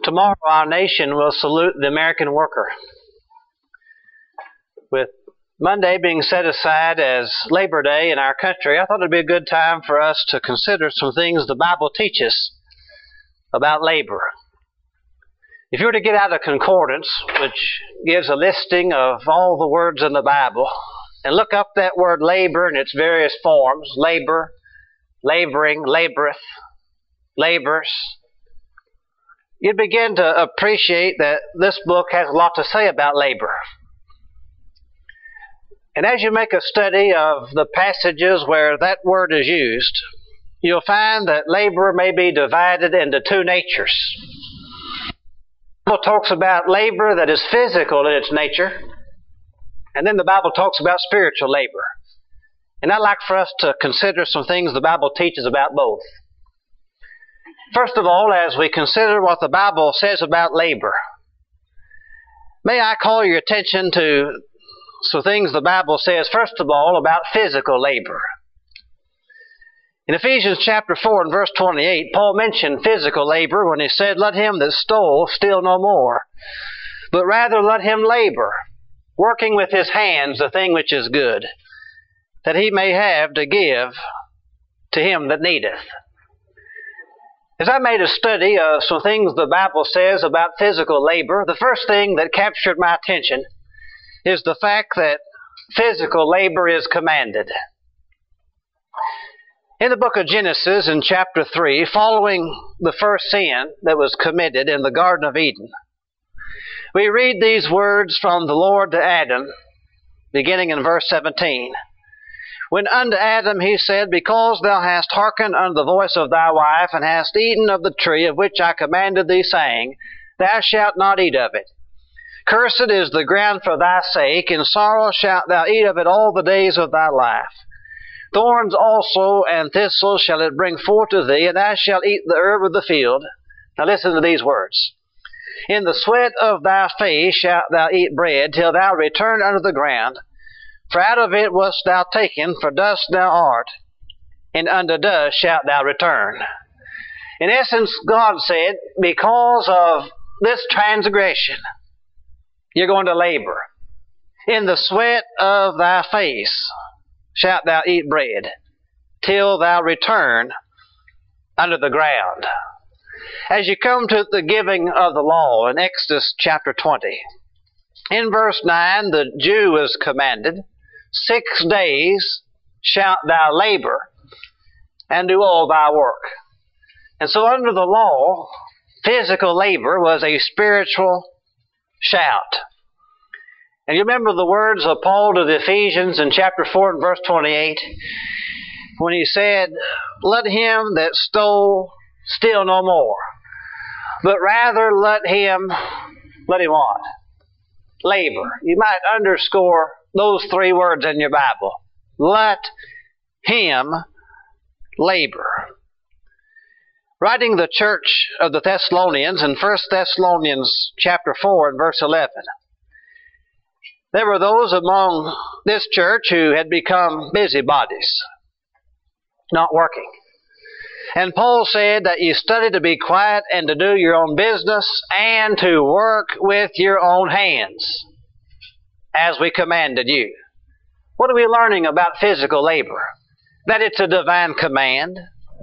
Tomorrow our nation will salute the American worker. With Monday being set aside as Labor Day in our country, I thought it'd be a good time for us to consider some things the Bible teaches about labor. If you were to get out a concordance, which gives a listing of all the words in the Bible, and look up that word labor in its various forms, labor, laboring, laboreth, labors, you'd begin to appreciate that this book has a lot to say about labor. And as you make a study of the passages where that word is used, you'll find that labor may be divided into two natures. The Bible talks about labor that is physical in its nature, and then the Bible talks about spiritual labor. And I'd like for us to consider some things the Bible teaches about both. First of all, as we consider what the Bible says about labor, may I call your attention to some things the Bible says, first of all, about physical labor. In Ephesians chapter 4 and verse 28, Paul mentioned physical labor when he said, "Let him that stole steal no more, but rather let him labor, working with his hands the thing which is good, that he may have to give to him that needeth." As I made a study of some things the Bible says about physical labor, the first thing that captured my attention is the fact that physical labor is commanded. In the book of Genesis, in chapter 3, following the first sin that was committed in the Garden of Eden, we read these words from the Lord to Adam, beginning in verse 17. "When unto Adam he said, Because thou hast hearkened unto the voice of thy wife, and hast eaten of the tree of which I commanded thee, saying, Thou shalt not eat of it. Cursed is the ground for thy sake, in sorrow shalt thou eat of it all the days of thy life. Thorns also and thistles shall it bring forth to thee, and thou shalt eat the herb of the field." Now listen to these words. "In the sweat of thy face shalt thou eat bread, till thou return unto the ground. For out of it wast thou taken, for dust thou art, and unto dust shalt thou return." In essence, God said, because of this transgression, you're going to labor. "In the sweat of thy face shalt thou eat bread, till thou return unto the ground." As you come to the giving of the law in Exodus chapter 20, in verse 9, the Jew is commanded, 6 days shalt thou labor and do all thy work. And so under the law, physical labor was a spiritual shout. And you remember the words of Paul to the Ephesians in chapter 4 and verse 28, when he said, "Let him that stole steal no more, but rather let him what? Labor." You might underscore those 3 words in your Bible. Let him labor. Writing the church of the Thessalonians in 1 Thessalonians chapter 4 and verse 11, there were those among this church who had become busybodies, not working. And Paul said that you study to be quiet and to do your own business and to work with your own hands, as we commanded you. What are we learning about physical labor? That it's a divine command.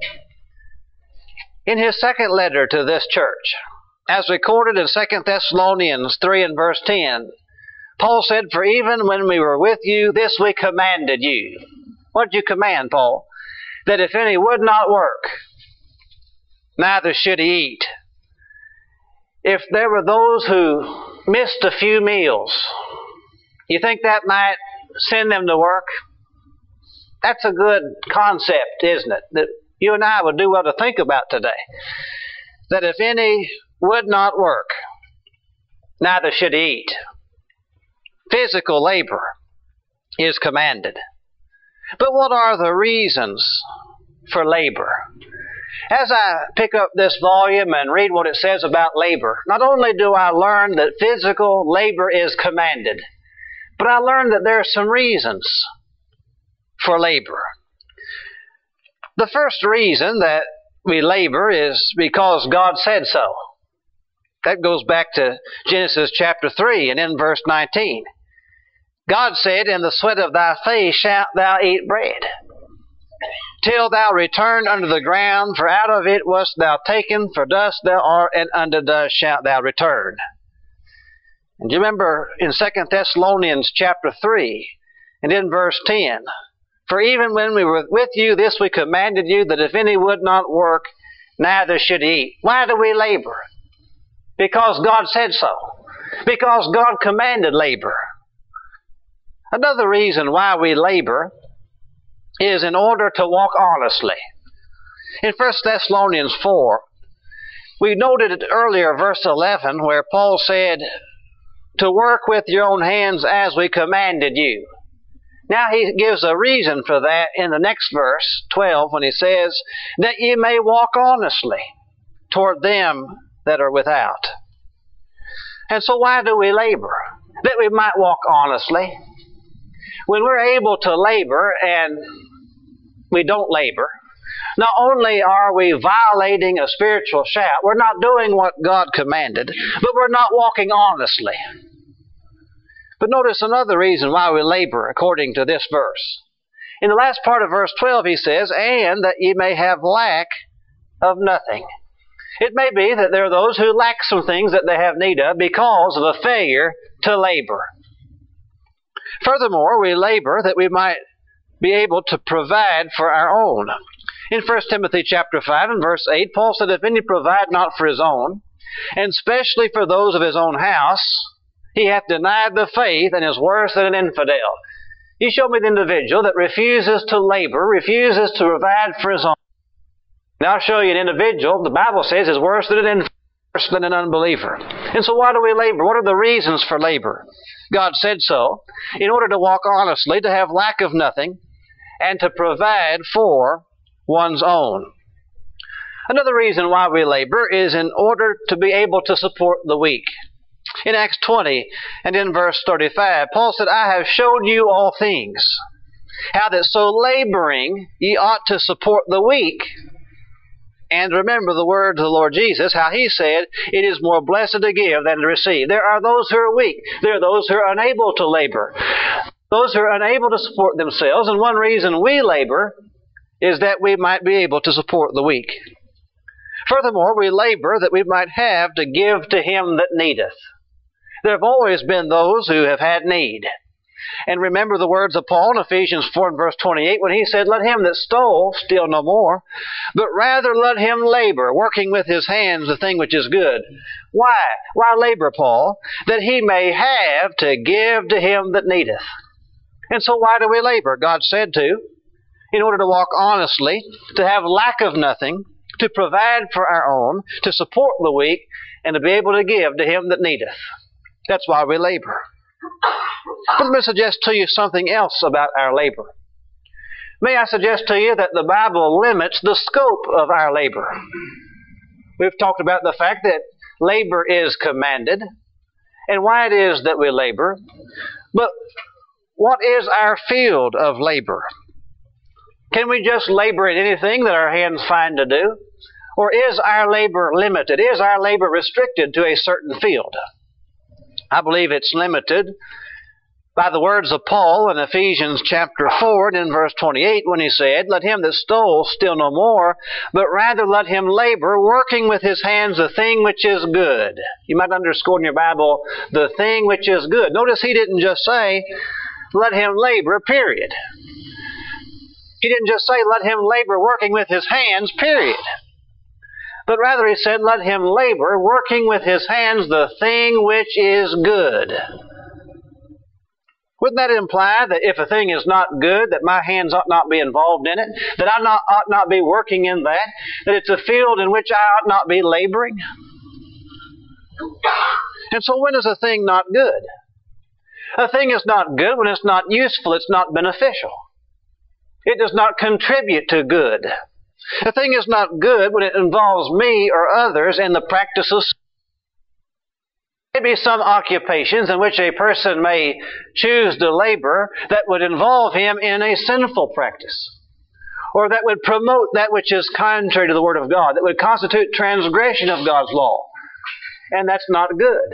In his second letter to this church, as recorded in 2 Thessalonians 3 and verse 10, Paul said, "For even when we were with you, this we commanded you." What did you command, Paul? "That if any would not work, neither should he eat." If there were those who missed a few meals, you think that might send them to work? That's a good concept, isn't it? That you and I would do well to think about today. That if any would not work, neither should he eat. Physical labor is commanded. But what are the reasons for labor? As I pick up this volume and read what it says about labor, not only do I learn that physical labor is commanded, but I learn that there are some reasons for labor. The first reason that we labor is because God said so. That goes back to Genesis chapter 3 and in verse 19. God said, in the sweat of thy face shalt thou eat bread, till thou return unto the ground, for out of it wast thou taken, for dust thou art, and unto dust shalt thou return. And do you remember in 2 Thessalonians chapter 3 and in verse 10, for even when we were with you, this we commanded you, that if any would not work, neither should he eat. Why do we labor? Because God said so. Because God commanded labor. Another reason why we labor is in order to walk honestly. In 1 Thessalonians 4, we noted earlier, verse 11, where Paul said, to work with your own hands as we commanded you. Now he gives a reason for that in the next verse, 12, when he says, that ye may walk honestly toward them that are without. And so why do we labor? That we might walk honestly. When we're able to labor and we don't labor, not only are we violating a spiritual shout, we're not doing what God commanded, but we're not walking honestly. But notice another reason why we labor according to this verse. In the last part of verse 12 he says, and that ye may have lack of nothing. It may be that there are those who lack some things that they have need of because of a failure to labor. Furthermore, we labor that we might be able to provide for our own. In 1 Timothy chapter 5 and verse 8, Paul said, if any provide not for his own, and especially for those of his own house, he hath denied the faith and is worse than an infidel. You show me the individual that refuses to labor, refuses to provide for his own. Now I'll show you an individual, the Bible says, is worse than an unbeliever. And so why do we labor? What are the reasons for labor? God said so, in order to walk honestly, to have lack of nothing, and to provide for one's own. Another reason why we labor is in order to be able to support the weak. In Acts 20 and in verse 35, Paul said, I have showed you all things, how that so laboring ye ought to support the weak. And remember the words of the Lord Jesus, how he said, it is more blessed to give than to receive. There are those who are weak. There are those who are unable to labor. Those who are unable to support themselves. And one reason we labor is that we might be able to support the weak. Furthermore, we labor that we might have to give to him that needeth. There have always been those who have had need. And remember the words of Paul in Ephesians 4 and verse 28 when he said, let him that stole steal no more, but rather let him labor, working with his hands the thing which is good. Why? Why labor, Paul? That he may have to give to him that needeth. And so why do we labor? God said to, in order to walk honestly, to have lack of nothing, to provide for our own, to support the weak, and to be able to give to him that needeth. That's why we labor. But let me suggest to you something else about our labor. May I suggest to you that the Bible limits the scope of our labor. We've talked about the fact that labor is commanded and why it is that we labor. But what is our field of labor? Can we just labor in anything that our hands find to do? Or is our labor limited? Is our labor restricted to a certain field? I believe it's limited by the words of Paul in Ephesians chapter 4 and in verse 28 when he said, let him that stole steal no more, but rather let him labor, working with his hands the thing which is good. You might underscore in your Bible, the thing which is good. Notice he didn't just say, let him labor, period. He didn't just say, let him labor working with his hands, period. But rather he said, let him labor, working with his hands the thing which is good. Wouldn't that imply that if a thing is not good, that my hands ought not be involved in it, that I ought not be working in that it's a field in which I ought not be laboring? And so when is a thing not good? A thing is not good when it's not useful, it's not beneficial. It does not contribute to good. A thing is not good when it involves me or others in the practice of sin. There may be some occupations in which a person may choose to labor that would involve him in a sinful practice, or that would promote that which is contrary to the Word of God, that would constitute transgression of God's law. and that's not good.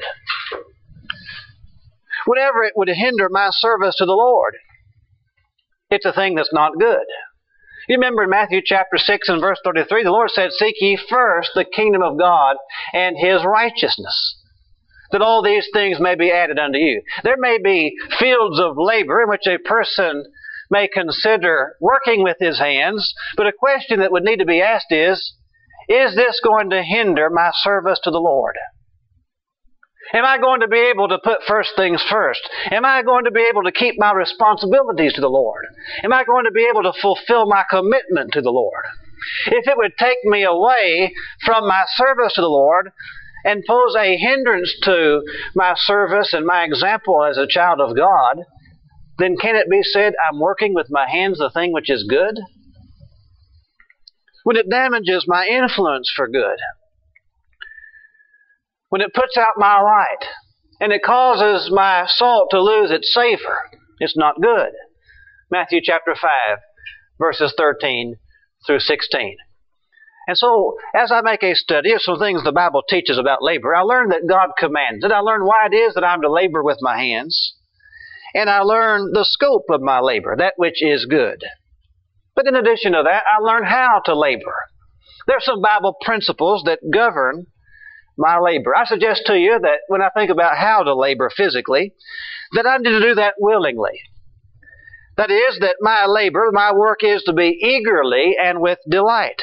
Whenever it would hinder my service to the Lord, it's a thing that's not good. You remember in Matthew chapter 6 and verse 33, the Lord said, "Seek ye first the kingdom of God and His righteousness, that all these things may be added unto you." There may be fields of labor in which a person may consider working with his hands, but a question that would need to be asked is this going to hinder my service to the Lord? Am I going to be able to put first things first? Am I going to be able to keep my responsibilities to the Lord? Am I going to be able to fulfill my commitment to the Lord? If it would take me away from my service to the Lord and pose a hindrance to my service and my example as a child of God, then can it be said I'm working with my hands the thing which is good? When it damages my influence for good, when it puts out my light, and it causes my salt to lose its savor, it's not good. Matthew chapter 5, verses 13 through 16. And so, as I make a study of some things the Bible teaches about labor, I learn that God commands it. I learn why it is that I'm to labor with my hands. And I learn the scope of my labor, that which is good. But in addition to that, I learn how to labor. There are some Bible principles that govern my labor. I suggest to you that when I think about how to labor physically, that I need to do that willingly. That is, that my labor, my work is to be eagerly and with delight.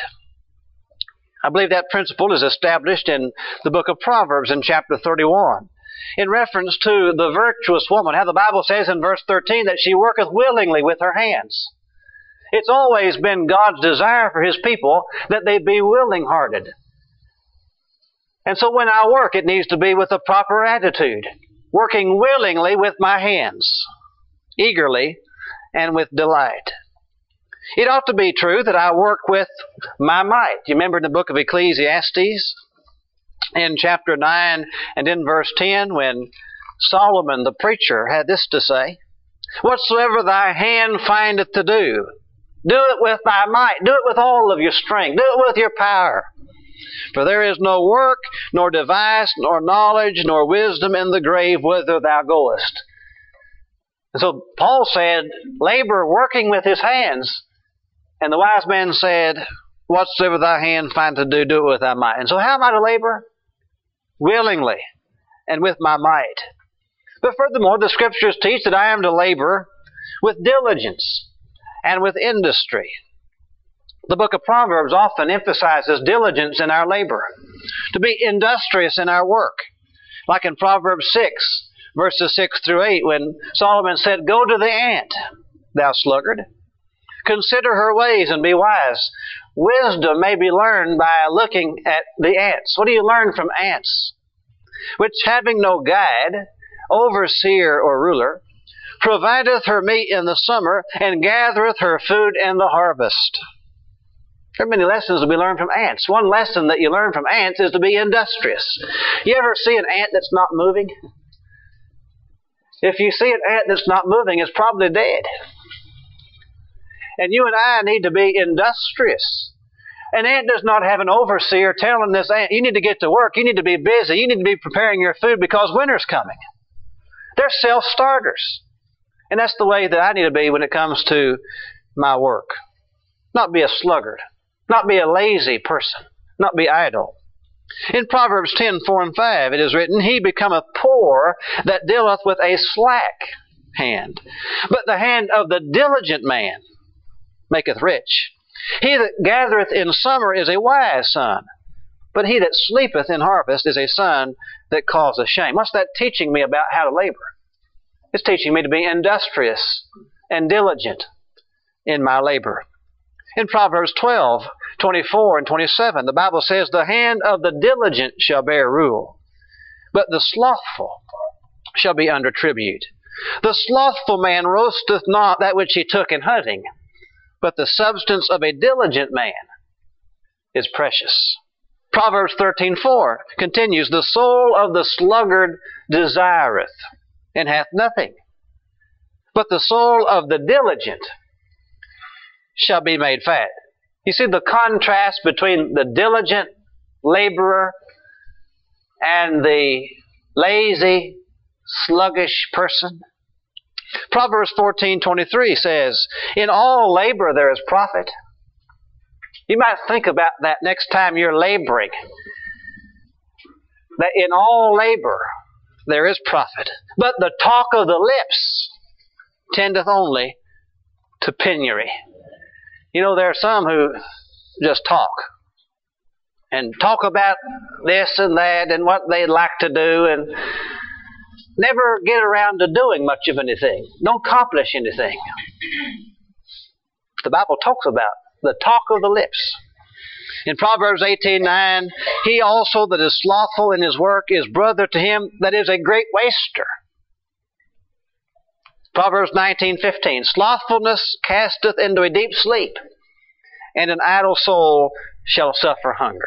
I believe that principle is established in the book of Proverbs in chapter 31. In reference to the virtuous woman, how the Bible says in verse 13 that she worketh willingly with her hands. It's always been God's desire for His people that they be willing-hearted. And so when I work, it needs to be with a proper attitude, working willingly with my hands, eagerly and with delight. It ought to be true that I work with my might. You remember in the book of Ecclesiastes, in chapter 9 and in verse 10, when Solomon the preacher had this to say, "Whatsoever thy hand findeth to do, do it with thy might, do it with all of your strength, do it with your power. For there is no work, nor device, nor knowledge, nor wisdom in the grave whither thou goest." And so Paul said, labor working with his hands. And the wise man said, "Whatsoever thy hand find to do, do it with thy might." And so how am I to labor? Willingly and with my might. But furthermore, the Scriptures teach that I am to labor with diligence and with industry. The book of Proverbs often emphasizes diligence in our labor, to be industrious in our work. Like in Proverbs 6, verses 6 through 8, when Solomon said, "Go to the ant, thou sluggard. Consider her ways and be wise." Wisdom may be learned by looking at the ants. What do you learn from ants? Which, having no guide, overseer, or ruler, provideth her meat in the summer, and gathereth her food in the harvest. There are many lessons to be learned from ants. One lesson that you learn from ants is to be industrious. You ever see an ant that's not moving? If you see an ant that's not moving, it's probably dead. And you and I need to be industrious. An ant does not have an overseer telling this ant, "You need to get to work, you need to be busy, you need to be preparing your food because winter's coming." They're self-starters. And that's the way that I need to be when it comes to my work. Not be a sluggard. Not be a lazy person. Not be idle. In Proverbs 10:4 and 5, it is written, "He becometh poor that dealeth with a slack hand, but the hand of the diligent man maketh rich. He that gathereth in summer is a wise son, but he that sleepeth in harvest is a son that causeth shame." What's that teaching me about how to labor? It's teaching me to be industrious and diligent in my labor. In Proverbs 12:24 and 27, the Bible says, "The hand of the diligent shall bear rule, but the slothful shall be under tribute. The slothful man roasteth not that which he took in hunting, but the substance of a diligent man is precious." Proverbs 13:4 continues, "The soul of the sluggard desireth, and hath nothing, but the soul of the diligent shall be made fat." You see the contrast between the diligent laborer and the lazy, sluggish person. Proverbs 14:23 says, in all labor there is profit. You might think about that next time you're laboring, that in all labor there is profit. But the talk of the lips tendeth only to penury. You know, there are some who just talk about this and that and what they'd like to do and never get around to doing much of anything. Don't accomplish anything. The Bible talks about the talk of the lips. In Proverbs 18:9, he also that is slothful in his work is brother to him that is a great waster. Proverbs 19:15, slothfulness casteth into a deep sleep, and an idle soul shall suffer hunger.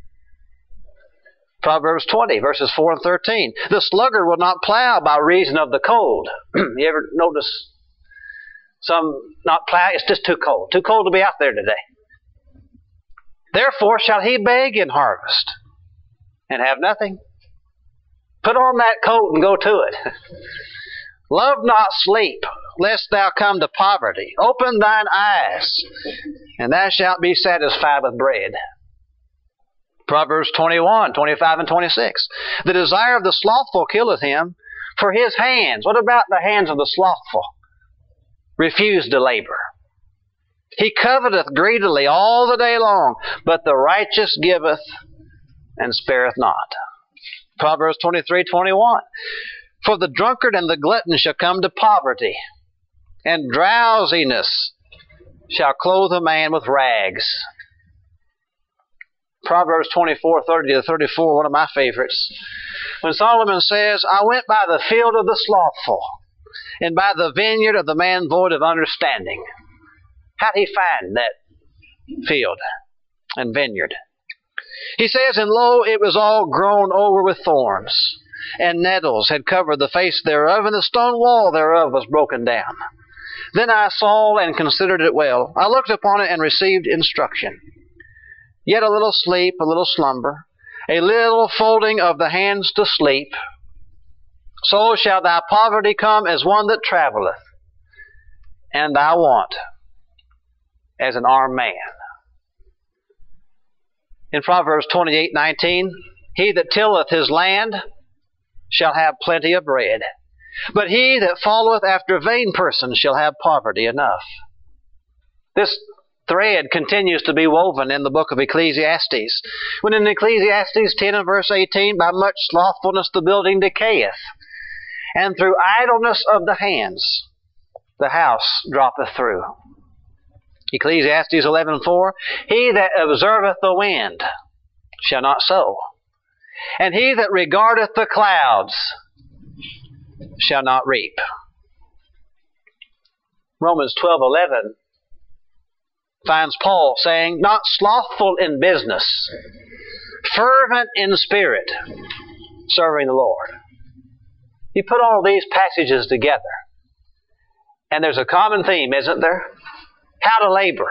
Proverbs 20, verses 4 and 13, the sluggard will not plow by reason of the cold. You ever notice some not plow? It's just too cold to be out there today. Therefore shall he beg in harvest, and have nothing. Put on that coat and go to it. Love not sleep, lest thou come to poverty. Open thine eyes, and thou shalt be satisfied with bread. Proverbs 21:25 and 26. The desire of the slothful killeth him, for his hands. What about the hands of the slothful? Refuse to labor. He coveteth greedily all the day long, but the righteous giveth and spareth not. Proverbs 23:21. For the drunkard and the glutton shall come to poverty, and drowsiness shall clothe a man with rags. Proverbs 24:30-34, one of my favorites. When Solomon says, I went by the field of the slothful, and by the vineyard of the man void of understanding. How did he find that field and vineyard? He says, and lo, it was all grown over with thorns, and nettles had covered the face thereof, and the stone wall thereof was broken down. Then I saw and considered it well. I looked upon it and received instruction. Yet a little sleep, a little slumber, a little folding of the hands to sleep. So shall thy poverty come as one that travelleth, and thy want as an armed man. In Proverbs 28:19, he that tilleth his land shall have plenty of bread, but he that followeth after vain persons shall have poverty enough. This thread continues to be woven in the book of Ecclesiastes. When in Ecclesiastes 10 and verse 18, by much slothfulness the building decayeth, and through idleness of the hands the house droppeth through. Ecclesiastes 11:4, he that observeth the wind shall not sow, and he that regardeth the clouds shall not reap. Romans 12:11 finds Paul saying, not slothful in business, fervent in spirit, serving the Lord. You put all these passages together, and there's a common theme, isn't there? How to labor.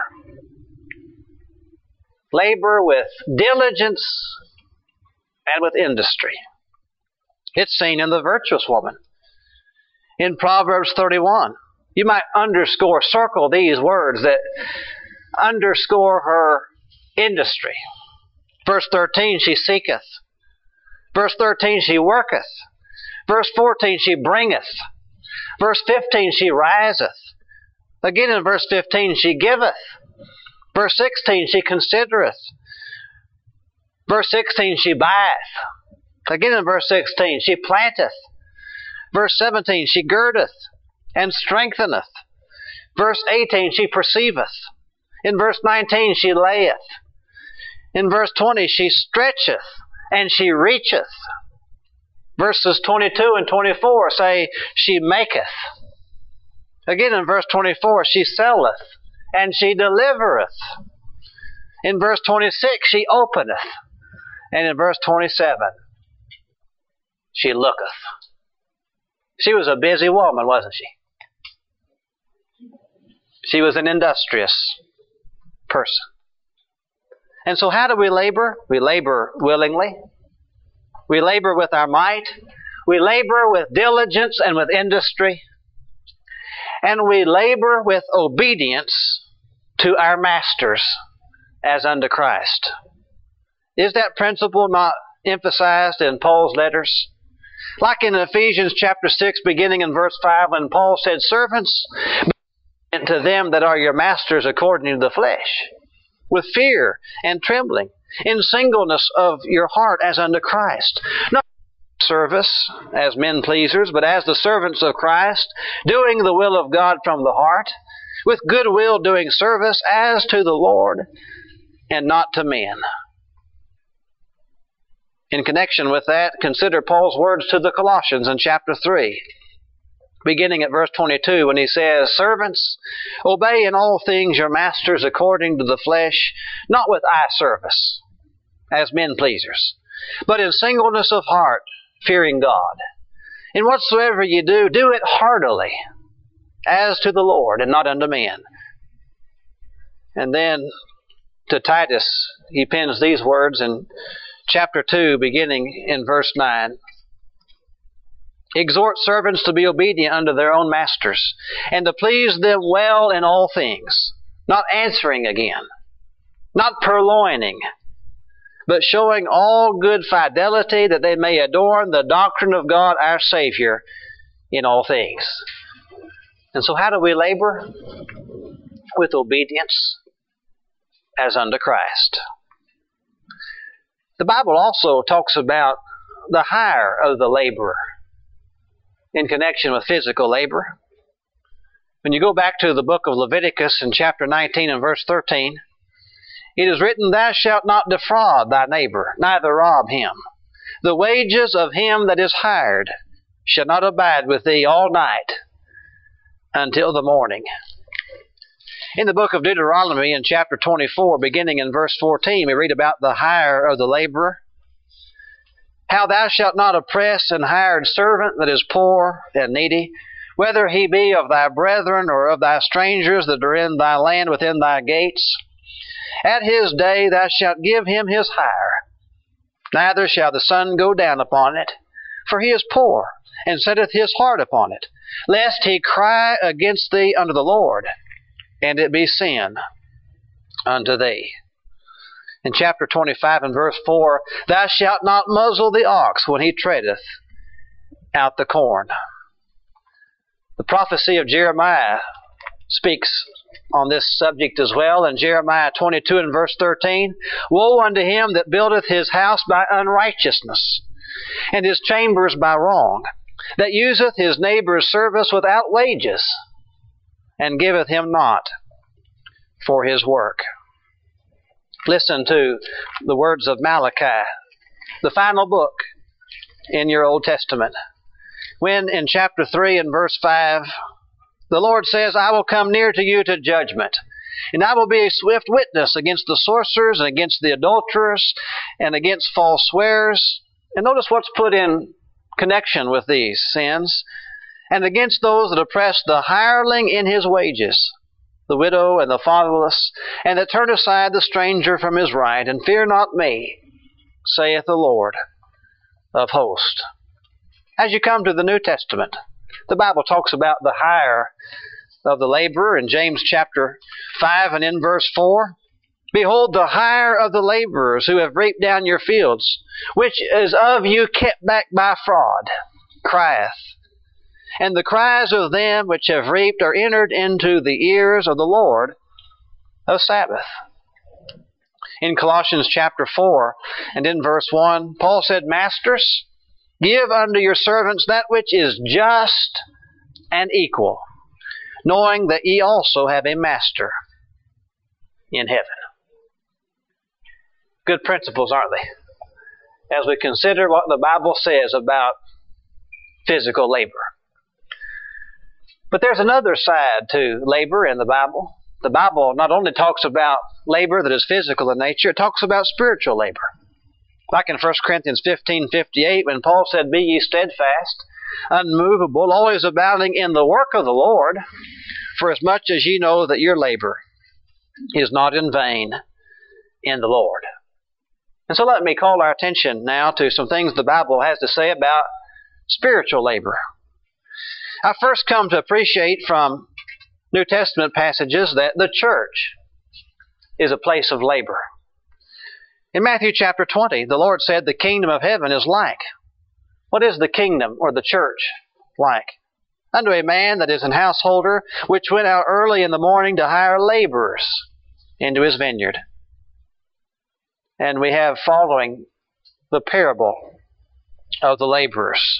Labor with diligence and with industry. It's seen in the virtuous woman. In Proverbs 31, you might circle these words that underscore her industry. Verse 13, she seeketh. Verse 13, she worketh. Verse 14, she bringeth. Verse 15, she riseth. Again in verse 15, she giveth. Verse 16, she considereth. Verse 16, she buyeth. Again in verse 16, she planteth. Verse 17, she girdeth and strengtheneth. Verse 18, she perceiveth. In verse 19, she layeth. In verse 20, she stretcheth and she reacheth. Verses 22 and 24 say, she maketh. Again in verse 24, she selleth and she delivereth. In verse 26, she openeth. And in verse 27, she looketh. She was a busy woman, wasn't she? She was an industrious person. And so how do we labor? We labor willingly. We labor with our might. We labor with diligence and with industry. And we labor with obedience to our masters as unto Christ. Is that principle not emphasized in Paul's letters? Like in Ephesians chapter 6, beginning in verse 5, when Paul said, "Servants, be obedient to them that are your masters according to the flesh, with fear and trembling, in singleness of your heart as unto Christ." Not service as men pleasers, but as the servants of Christ, doing the will of God from the heart, with good will doing service as to the Lord and not to men. In connection with that, consider Paul's words to the Colossians in chapter 3, beginning at verse 22, when he says, "Servants, obey in all things your masters according to the flesh, not with eye service, as men pleasers, but in singleness of heart, fearing God. In whatsoever ye do, do it heartily, as to the Lord, and not unto men." And then to Titus, he pens these words in chapter 2, beginning in verse 9. "Exhort servants to be obedient unto their own masters, and to please them well in all things, not answering again, not purloining, but showing all good fidelity, that they may adorn the doctrine of God our Savior in all things." And so how do we labor? With obedience as unto Christ. The Bible also talks about the hire of the laborer in connection with physical labor. When you go back to the book of Leviticus in chapter 19 and verse 13, it is written, "Thou shalt not defraud thy neighbor, neither rob him. The wages of him that is hired shall not abide with thee all night until the morning." In the book of Deuteronomy in chapter 24, beginning in verse 14, we read about the hire of the laborer. "How thou shalt not oppress an hired servant that is poor and needy, whether he be of thy brethren or of thy strangers that are in thy land within thy gates. At his day thou shalt give him his hire. Neither shall the sun go down upon it, for he is poor, and setteth his heart upon it, lest he cry against thee unto the Lord, and it be sin unto thee." In chapter 25 and verse 4, "Thou shalt not muzzle the ox when he treadeth out the corn." The prophecy of Jeremiah speaks on this subject as well. In Jeremiah 22 and verse 13, "Woe unto him that buildeth his house by unrighteousness, and his chambers by wrong, that useth his neighbor's service without wages, and giveth him not for his work." Listen to the words of Malachi, the final book in your Old Testament, when in chapter 3 and verse 5, the Lord says, "I will come near to you to judgment, and I will be a swift witness against the sorcerers and against the adulterers and against false swearers." And notice what's put in connection with these sins. "And against those that oppress the hireling in his wages, the widow and the fatherless, and that turn aside the stranger from his right, and fear not me, saith the Lord of hosts." As you come to the New Testament, the Bible talks about the hire of the laborer in James chapter 5 and in verse 4. "Behold, the hire of the laborers who have reaped down your fields, which is of you kept back by fraud, crieth. And the cries of them which have reaped are entered into the ears of the Lord of Sabbath." In Colossians chapter 4 and in verse 1, Paul said, "Masters, give unto your servants that which is just and equal, knowing that ye also have a master in heaven." Good principles, aren't they? As we consider what the Bible says about physical labor. But there's another side to labor in the Bible. The Bible not only talks about labor that is physical in nature, it talks about spiritual labor. Like in 1 Corinthians 15:58, when Paul said, "Be ye steadfast, unmovable, always abounding in the work of the Lord, for as much as ye know that your labor is not in vain in the Lord." And so let me call our attention now to some things the Bible has to say about spiritual labor. I first come to appreciate from New Testament passages that the church is a place of labor. In Matthew chapter 20, the Lord said the kingdom of heaven is like. What is the kingdom or the church like? Unto a man that is an householder, which went out early in the morning to hire laborers into his vineyard. And we have following the parable of the laborers.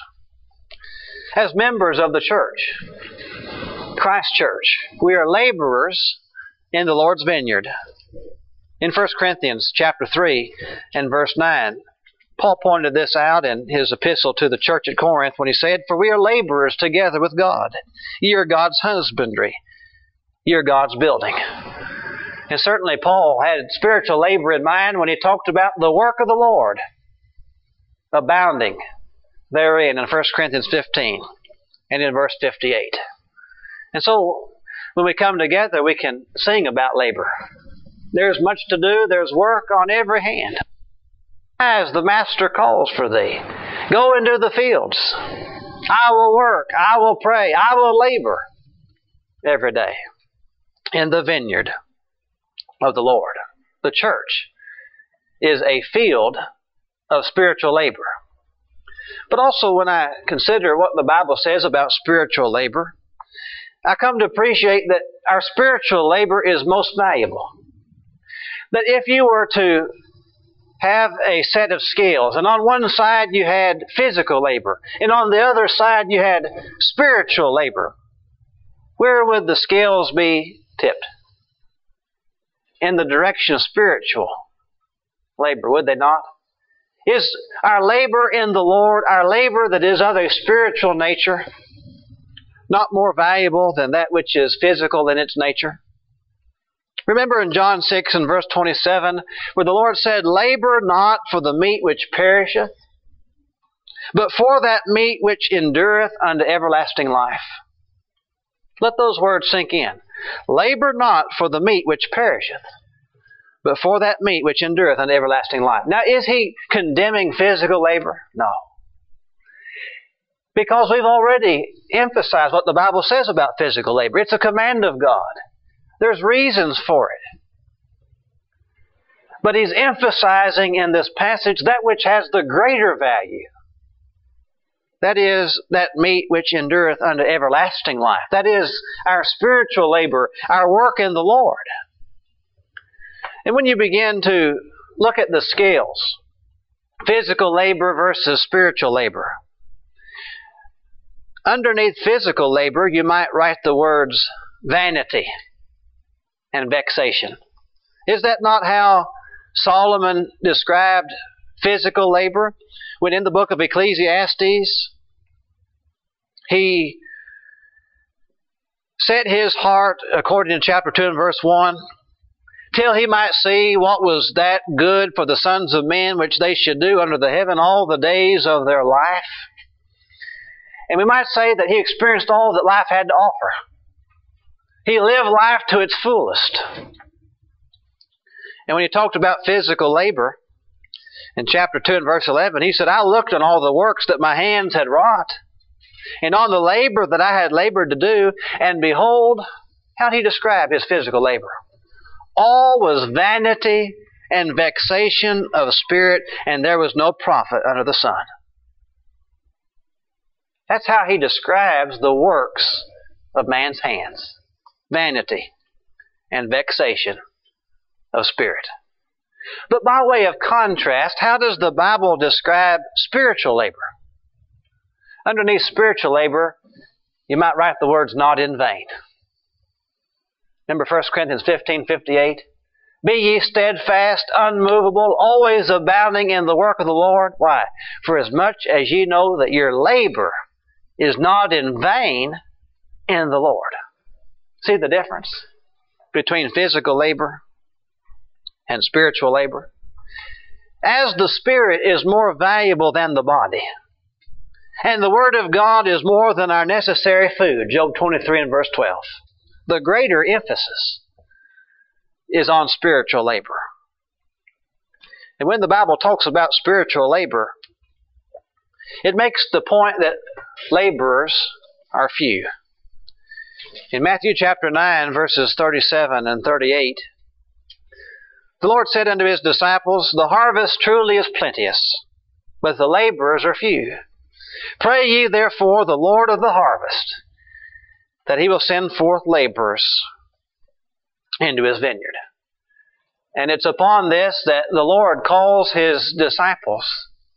As members of the church, Christ Church, we are laborers in the Lord's vineyard. In 1 Corinthians chapter 3 and verse 9, Paul pointed this out in his epistle to the church at Corinth when he said, "For we are laborers together with God. Ye are God's husbandry. Ye are God's building." And certainly Paul had spiritual labor in mind when he talked about the work of the Lord abounding therein in 1 Corinthians 15 and in verse 58. And so when we come together, we can sing about labor. There's much to do. There's work on every hand. As the Master calls for thee, go into the fields. I will work. I will pray. I will labor every day in the vineyard of the Lord. The church is a field of spiritual labor. But also when I consider what the Bible says about spiritual labor, I come to appreciate that our spiritual labor is most valuable. That if you were to have a set of scales, and on one side you had physical labor, and on the other side you had spiritual labor, where would the scales be tipped? In the direction of spiritual labor, would they not? Is our labor in the Lord, our labor that is of a spiritual nature, not more valuable than that which is physical in its nature? Remember in John 6 and verse 27, where the Lord said, "Labor not for the meat which perisheth, but for that meat which endureth unto everlasting life." Let those words sink in. Labor not for the meat which perisheth, but for that meat which endureth unto everlasting life. Now, is he condemning physical labor? No. Because we've already emphasized what the Bible says about physical labor. It's a command of God. There's reasons for it. But he's emphasizing in this passage that which has the greater value. That is, that meat which endureth unto everlasting life. That is, our spiritual labor, our work in the Lord. And when you begin to look at the scales, physical labor versus spiritual labor, underneath physical labor, you might write the words vanity and vexation. Is that not how Solomon described physical labor? When in the book of Ecclesiastes, he set his heart, according to chapter 2 and verse 1, till he might see what was that good for the sons of men which they should do under the heaven all the days of their life. And we might say that he experienced all that life had to offer. He lived life to its fullest. And when he talked about physical labor, in chapter 2 and verse 11, he said, "I looked on all the works that my hands had wrought, and on the labor that I had labored to do, and behold," how did he describe his physical labor? "All was vanity and vexation of spirit, and there was no profit under the sun." That's how he describes the works of man's hands. Vanity and vexation of spirit. But by way of contrast, how does the Bible describe spiritual labor? Underneath spiritual labor, you might write the words "not in vain." Remember 1 Corinthians 15:58? "Be ye steadfast, unmovable, always abounding in the work of the Lord." Why? "For as much as ye know that your labor is not in vain in the Lord." See the difference between physical labor and spiritual labor? As the spirit is more valuable than the body, and the Word of God is more than our necessary food, Job 23 and verse 12, the greater emphasis is on spiritual labor. And when the Bible talks about spiritual labor, it makes the point that laborers are few. In Matthew chapter 9, verses 37 and 38, the Lord said unto his disciples, The harvest truly is plenteous, but the laborers are few. Pray ye therefore the Lord of the harvest, that he will send forth laborers into his vineyard. And it's upon this that the Lord calls his disciples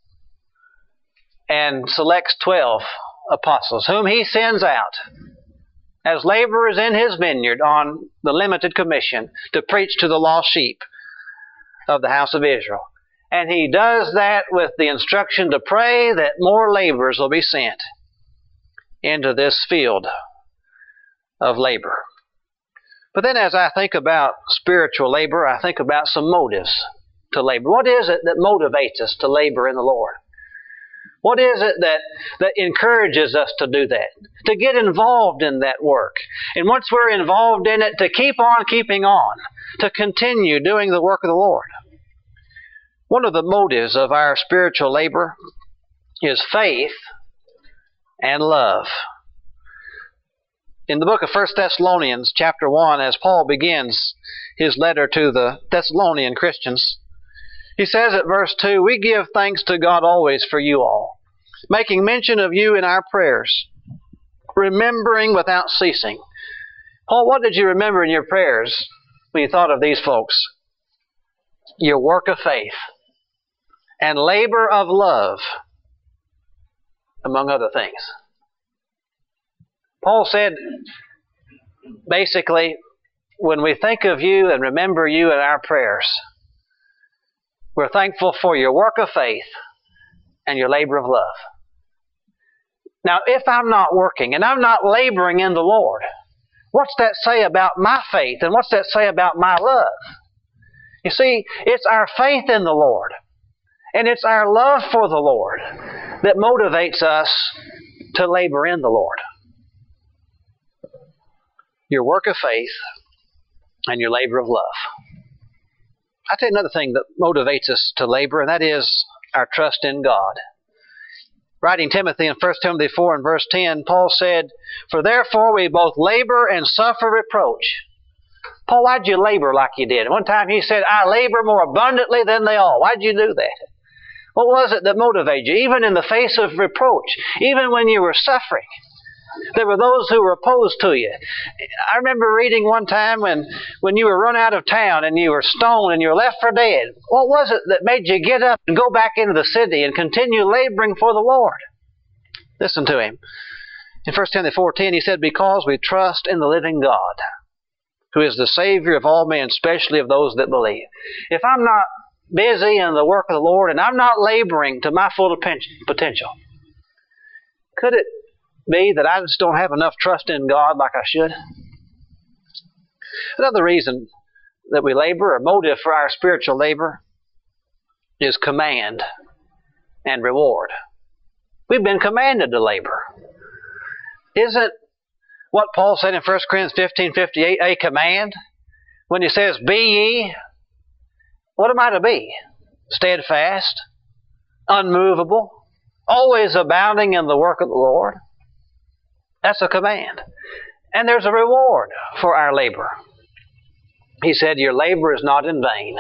and selects 12 apostles, whom he sends out as laborers in his vineyard on the limited commission to preach to the lost sheep of the house of Israel. And he does that with the instruction to pray that more laborers will be sent into this field of labor. But then as I think about spiritual labor, I think about some motives to labor. What is it that motivates us to labor in the Lord? What is it that encourages us to do that? To get involved in that work. And once we're involved in it, to keep on keeping on. To continue doing the work of the Lord. One of the motives of our spiritual labor is faith and love. In the book of 1 Thessalonians chapter 1, as Paul begins his letter to the Thessalonian Christians, he says at verse 2, We give thanks to God always for you all, making mention of you in our prayers, remembering without ceasing. Paul, what did you remember in your prayers when you thought of these folks? Your work of faith and labor of love, among other things. Paul said, basically, when we think of you and remember you in our prayers, we're thankful for your work of faith and your labor of love. Now, if I'm not working and I'm not laboring in the Lord, what's that say about my faith and what's that say about my love? You see, it's our faith in the Lord and it's our love for the Lord that motivates us to labor in the Lord. Your work of faith and your labor of love. I'll tell you another thing that motivates us to labor, and that is our trust in God. Writing Timothy in 1 Timothy 4 and verse 10, Paul said, For therefore we both labor and suffer reproach. Paul, why'd you labor like you did? One time he said, I labor more abundantly than they all. Why'd you do that? What was it that motivated you? Even in the face of reproach, even when you were suffering, there were those who were opposed to you. I remember reading one time when you were run out of town and you were stoned and you were left for dead. What was it that made you get up and go back into the city and continue laboring for the Lord? Listen to him. In 1 Timothy 4:10 he said, Because we trust in the living God, who is the Savior of all men, especially of those that believe. If I'm not busy in the work of the Lord and I'm not laboring to my full potential, could it be that I just don't have enough trust in God like I should? Another reason that we labor, a motive for our spiritual labor, is command and reward. We've been commanded to labor. Isn't what Paul said in 1 Corinthians 15:58 a command? When he says, Be ye, what am I to be? Steadfast, unmovable, always abounding in the work of the Lord. That's a command. And there's a reward for our labor. He said, Your labor is not in vain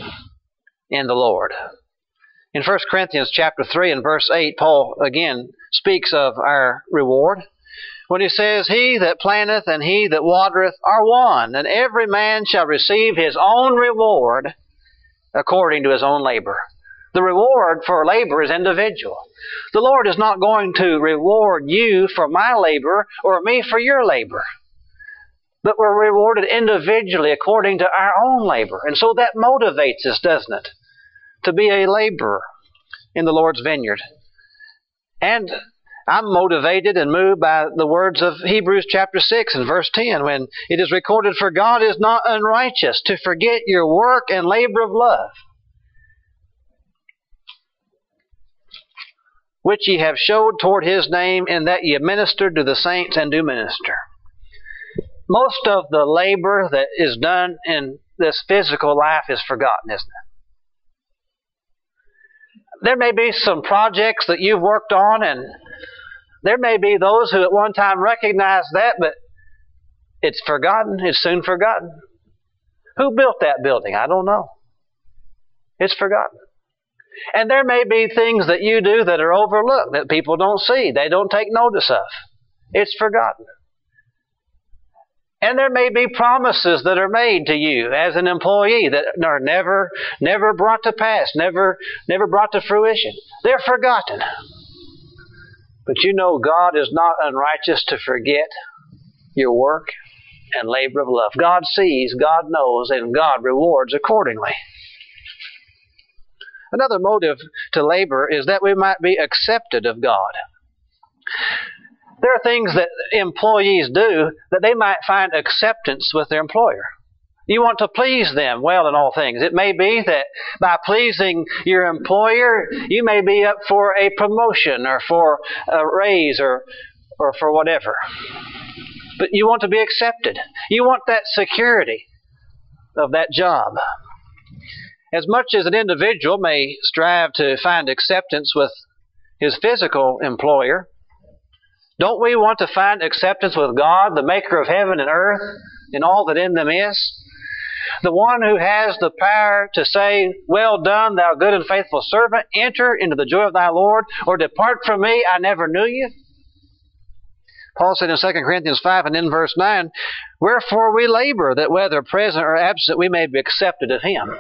in the Lord. In 1 Corinthians chapter 3 and verse 8, Paul again speaks of our reward when he says, He that planteth and he that watereth are one, and every man shall receive his own reward according to his own labor. The reward for labor is individual. The Lord is not going to reward you for my labor or me for your labor. But we're rewarded individually according to our own labor. And so that motivates us, doesn't it, to be a laborer in the Lord's vineyard. And I'm motivated and moved by the words of Hebrews chapter 6 and verse 10 when it is recorded, For God is not unrighteous to forget your work and labor of love, which ye have showed toward His name, in that ye ministered to the saints and do minister. Most of the labor that is done in this physical life is forgotten, isn't it? There may be some projects that you've worked on, and there may be those who at one time recognized that, but it's forgotten. It's soon forgotten. Who built that building? I don't know. It's forgotten. And there may be things that you do that are overlooked, that people don't see. They don't take notice of. It's forgotten. And there may be promises that are made to you as an employee that are never brought to pass, never brought to fruition. They're forgotten. But you know God is not unrighteous to forget your work and labor of love. God sees, God knows, and God rewards accordingly. Another motive to labor is that we might be accepted of God. There are things that employees do that they might find acceptance with their employer. You want to please them well in all things. It may be that by pleasing your employer, you may be up for a promotion or for a raise or for whatever. But you want to be accepted. You want that security of that job. As much as an individual may strive to find acceptance with his physical employer, don't we want to find acceptance with God, the maker of heaven and earth, and all that in them is? The one who has the power to say, "Well done, thou good and faithful servant, enter into the joy of thy Lord," or "Depart from me, I never knew you." Paul said in 2 Corinthians 5 and in verse 9, "Wherefore we labor, that whether present or absent we may be accepted of him."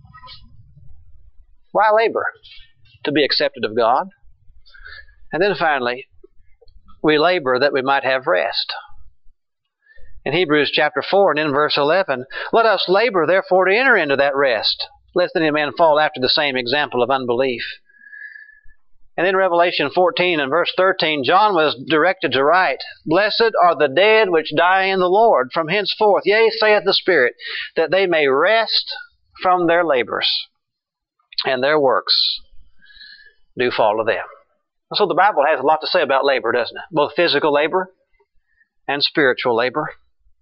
Why labor? To be accepted of God. And then finally, we labor that we might have rest. In Hebrews chapter 4 and in verse 11, "Let us labor therefore to enter into that rest, lest any man fall after the same example of unbelief." And in Revelation 14 and verse 13, John was directed to write, "Blessed are the dead which die in the Lord from henceforth, yea, saith the Spirit, that they may rest from their labors, and their works do follow them." So the Bible has a lot to say about labor, doesn't it? Both physical labor and spiritual labor.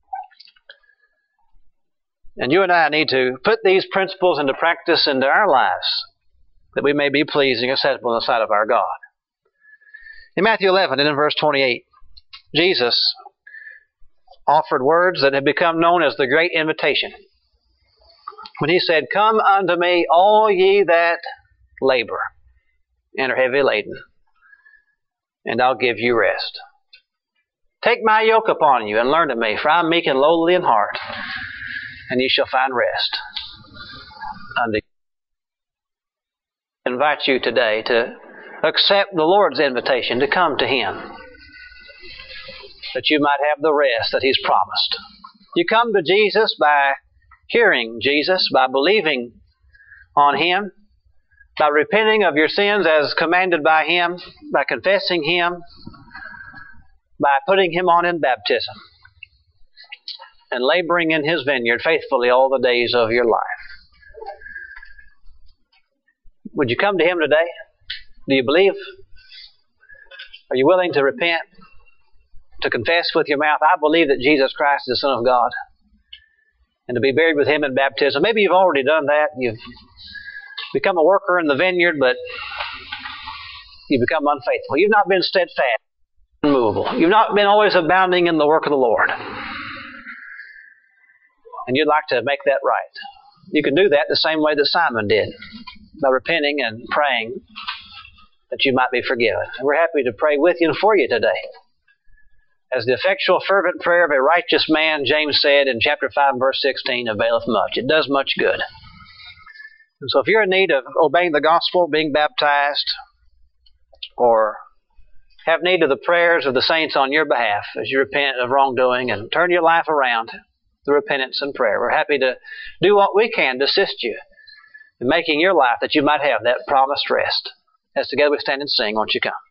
And you and I need to put these principles into practice into our lives, that we may be pleasing and acceptable in the sight of our God. In Matthew 11 and in verse 28, Jesus offered words that have become known as the Great Invitation. When he said, "Come unto me, all ye that labor and are heavy laden, and I'll give you rest. Take my yoke upon you and learn of me, for I am meek and lowly in heart, and ye shall find rest unto you." I invite you today to accept the Lord's invitation to come to him, that you might have the rest that he's promised. You come to Jesus by hearing Jesus, by believing on him, by repenting of your sins as commanded by him, by confessing him, by putting him on in baptism, and laboring in his vineyard faithfully all the days of your life. Would you come to him today? Do you believe? Are you willing to repent, to confess with your mouth, "I believe that Jesus Christ is the Son of God," and to be buried with him in baptism? Maybe you've already done that. You've become a worker in the vineyard, but you've become unfaithful. You've not been steadfast, unmovable. You've not been always abounding in the work of the Lord. And you'd like to make that right. You can do that the same way that Simon did, by repenting and praying that you might be forgiven. And we're happy to pray with you and for you today. As the effectual fervent prayer of a righteous man, James said in chapter 5 verse 16, availeth much. It does much good. And so if you're in need of obeying the gospel, being baptized, or have need of the prayers of the saints on your behalf as you repent of wrongdoing and turn your life around through repentance and prayer, we're happy to do what we can to assist you in making your life that you might have that promised rest. As together we stand and sing, won't you come?